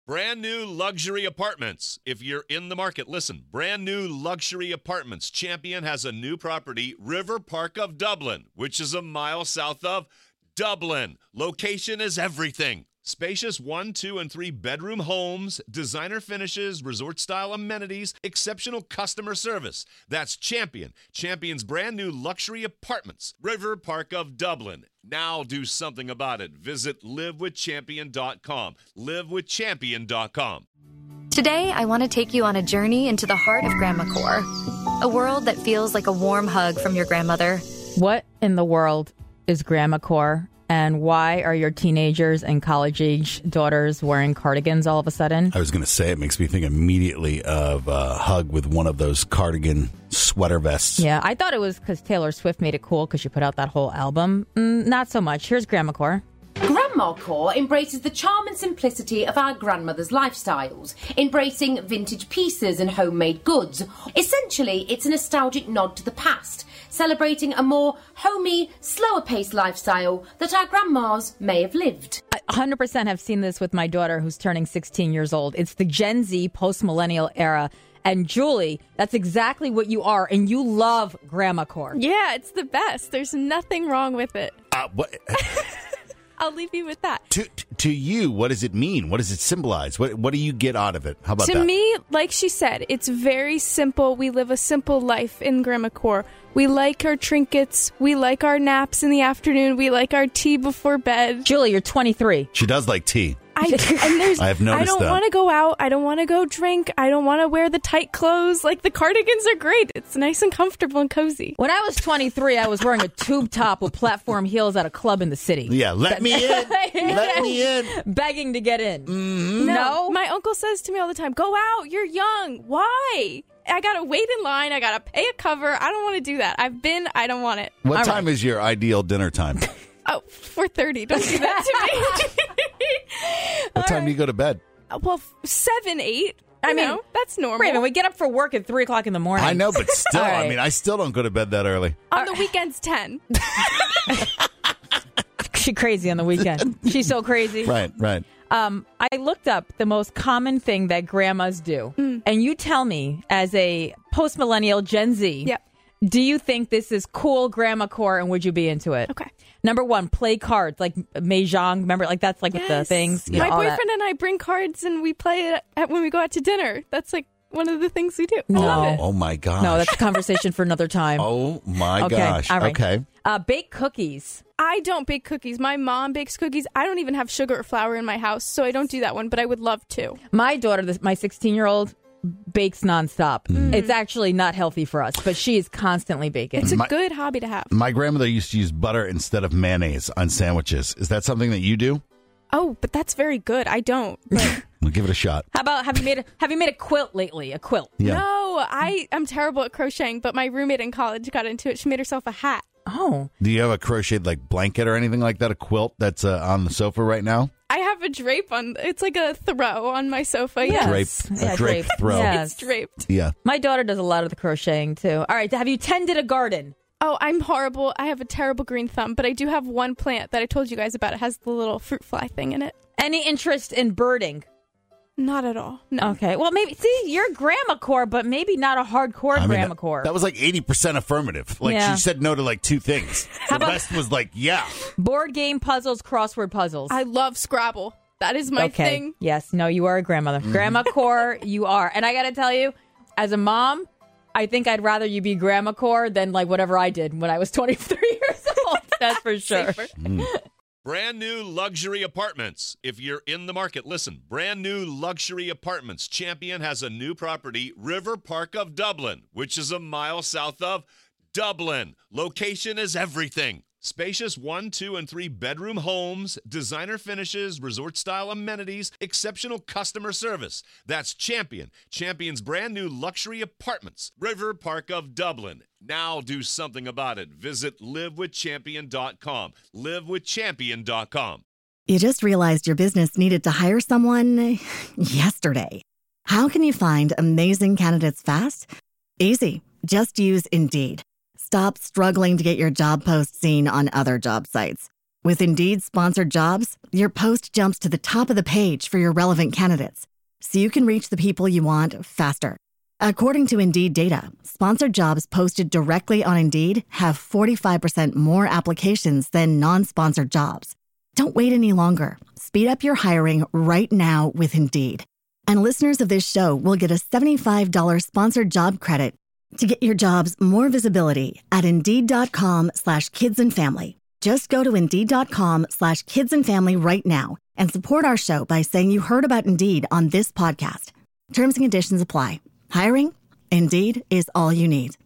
Brand new luxury apartments. If you're in the market, listen. Brand new luxury apartments. Champion has a new property, River Park of Dublin, which is a mile south of Dublin. Location is everything. Spacious 1, 2, and 3 bedroom homes, designer finishes, resort-style amenities, exceptional customer service. That's Champion. Champion's brand new luxury apartments. River Park of Dublin. Now do something about it. Visit livewithchampion.com. Livewithchampion.com. Today, I want to take you on a journey into the heart of GrandmaCore, a world that feels like a warm hug from your grandmother. What in the world is GrandmaCore? And why are your teenagers and college-age daughters wearing cardigans all of a sudden? I was going to say, it makes me think immediately of a hug with one of those cardigan sweater vests. Yeah, I thought it was because Taylor Swift made it cool because she put out that whole album. Not so much. Here's GrandmaCore. GrandmaCore embraces the charm and simplicity of our grandmothers' lifestyles, embracing vintage pieces and homemade goods. Essentially, it's a nostalgic nod to the past, celebrating a more homey, slower-paced lifestyle that our grandmas may have lived. I 100% have seen this with my daughter who's turning 16 years old. It's the Gen Z post-millennial era. And Julie, that's exactly what you are, and you love GrandmaCore. Yeah, it's the best. There's nothing wrong with it. What? I'll leave you with that. To you, what does it mean? What does it symbolize? What do you get out of it? How about that? To me, like she said, it's very simple. We live a simple life in GrandmaCore. We like our trinkets. We like our naps in the afternoon. We like our tea before bed. Julie, you're 23. She does like tea. I have noticed I don't want to go out. I don't want to go drink. I don't want to wear the tight clothes. Like, the cardigans are great. It's nice and comfortable and cozy. When I was 23, I was wearing a tube top with platform heels at a club in the city. Yeah, let me in. Let me in. Begging to get in. Mm-hmm. No. My uncle says to me all the time, go out. You're young. Why? I got to wait in line. I got to pay a cover. I don't want to do that. I don't want it. What time is your ideal dinner time? Oh, 4:30. Don't do that to me. What time do you go to bed? Well, 7, 8. I mean, that's normal. Raven, we get up for work at 3 o'clock in the morning. I know, but still, Right. I mean, I still don't go to bed that early. On the weekends, 10. She's crazy on the weekend. She's so crazy. Right. I looked up the most common thing that grandmas do. And you tell me, as a post-millennial Gen Z, Yep. do you think this is cool GrandmaCore and would you be into it? Okay. Number 1, play cards, like Mahjong. Remember, like that's like with the things. You know, My all that. boyfriend and I bring cards and we play it when we go out to dinner. That's like one of the things we do. I No. love it. Oh my gosh. No, that's a conversation for another time. Oh my Okay, gosh. all right. Okay. Bake cookies. I don't bake cookies. My mom bakes cookies. I don't even have sugar or flour in my house, so I don't do that one, but I would love to. My daughter, my 16-year-old, bakes nonstop. It's actually not healthy for us, but she is constantly baking. It's a good hobby to have. My grandmother used to use butter instead of mayonnaise on sandwiches. Is that something that you do? Oh, but that's very good. I don't. But We'll give it a shot. How about have you made a quilt lately? A quilt? Yeah. No, I'm terrible at crocheting, but my roommate in college got into it. She made herself a hat. Oh. Do you have a crocheted like blanket or anything like that? A quilt that's on the sofa right now? I have a drape on. It's like a throw on my sofa. Yes. A drape throw. Yes. It's draped. Yeah. My daughter does a lot of the crocheting, too. All right, have you tended a garden? Oh, I'm horrible. I have a terrible green thumb, but I do have one plant that I told you guys about. It has the little fruit fly thing in it. Any interest in birding? Not at all. No. Okay. Well, maybe, see, you're GrandmaCore, but maybe not a hardcore GrandmaCore. That was like 80% affirmative. Like Yeah. she said no to like 2 things. The rest was like, yeah. Board game puzzles, crossword puzzles. I love Scrabble. That is my thing. Yes. No, you are a grandmother. GrandmaCore, you are. And I got to tell you, as a mom, I think I'd rather you be GrandmaCore than like whatever I did when I was 23 years old. That's for sure. Brand new luxury apartments. If you're in the market, listen. Brand new luxury apartments. Champion has a new property, River Park of Dublin, which is a mile south of Dublin. Location is everything. Spacious 1, 2, and 3 bedroom homes, designer finishes, resort-style amenities, exceptional customer service. That's Champion. Champion's brand new luxury apartments, River Park of Dublin. Now do something about it. Visit livewithchampion.com. Livewithchampion.com. You just realized your business needed to hire someone yesterday. How can you find amazing candidates fast? Easy. Just use Indeed. Stop struggling to get your job post seen on other job sites. With Indeed sponsored jobs, your post jumps to the top of the page for your relevant candidates, so you can reach the people you want faster. According to Indeed data, sponsored jobs posted directly on Indeed have 45% more applications than non-sponsored jobs. Don't wait any longer. Speed up your hiring right now with Indeed. And listeners of this show will get a $75 sponsored job credit to get your jobs more visibility at Indeed.com/kidsandfamily. Just go to Indeed.com/kidsandfamily right now and support our show by saying you heard about Indeed on this podcast. Terms and conditions apply. Hiring? Indeed is all you need.